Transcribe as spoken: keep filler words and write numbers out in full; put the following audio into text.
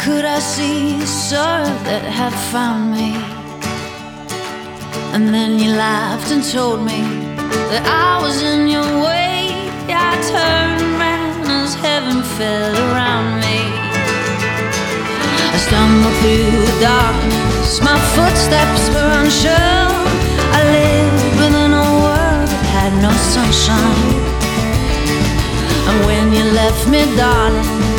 could I see the sorrow that had found me? And then you laughed and told me that I was in your way. I turned around as heaven fell around me. I stumbled through the darkness, my footsteps were unsure. I lived within a world that had no sunshine. And when you left me, darling,